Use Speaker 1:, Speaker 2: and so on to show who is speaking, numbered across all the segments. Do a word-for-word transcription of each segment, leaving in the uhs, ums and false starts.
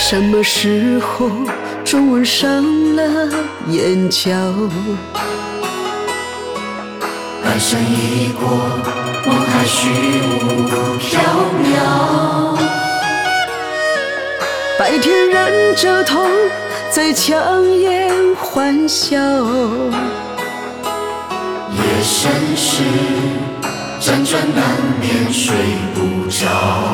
Speaker 1: 什么时候皱纹上了眼角？
Speaker 2: 半生已过，梦还虚无缥缈。
Speaker 1: 白天忍着痛，在强颜欢笑。
Speaker 2: 夜深时，辗转难眠睡不着。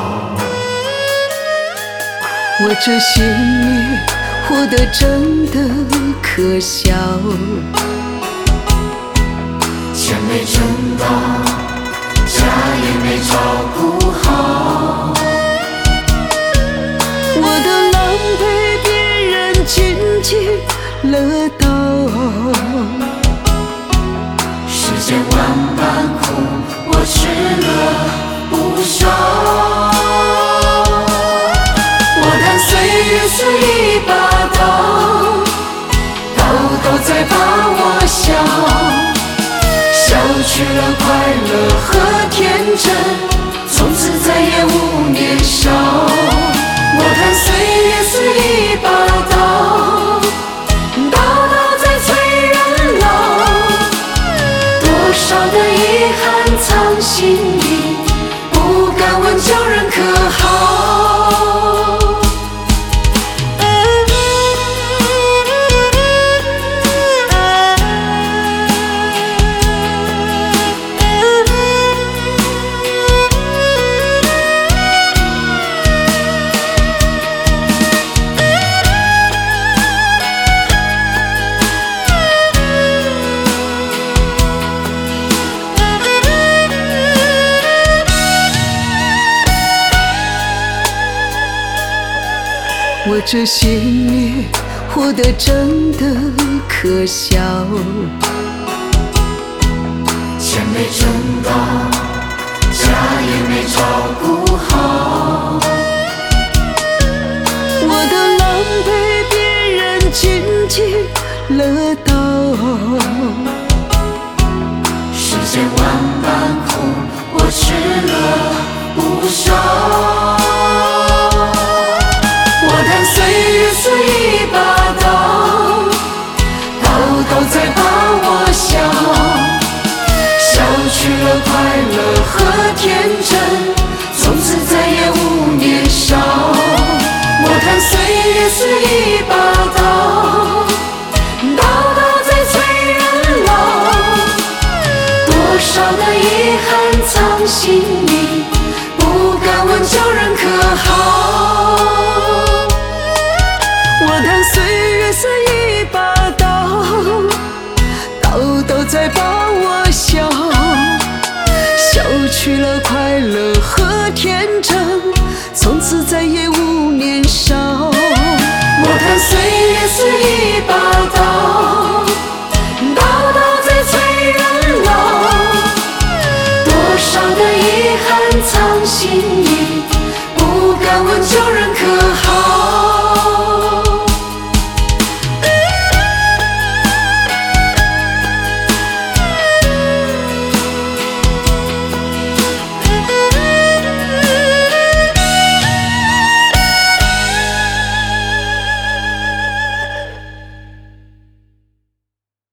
Speaker 1: 我这些年活得真的可笑，
Speaker 2: 钱没挣到，家也没照顾好。
Speaker 1: 我的狼狈别人津津乐道。
Speaker 2: 世间万般苦，我吃了不少。我看岁月是一把刀，刀刀在把我削，削去了快乐和天真，从此再也无年少。我看岁月是一把刀，刀刀在催人老，多少的遗憾藏心里，不敢问旧人可好。
Speaker 1: 我这些年活得真的可笑，
Speaker 2: 钱没挣到，家也没照顾好。
Speaker 1: 我的狼狈别人津津乐道。
Speaker 2: 世间万般苦，我吃了不少。岁月是一把刀，刀刀在把我削，削去了快乐和天真，从此再也无年少。我看岁月是一把刀，刀刀在催人老，多少的遗憾藏心里，不敢问旧人可好。
Speaker 1: 我看岁月是一把刀，刀刀在把我削，削去了快乐和天真，从此再也无年少。
Speaker 2: 我看岁月是一把刀，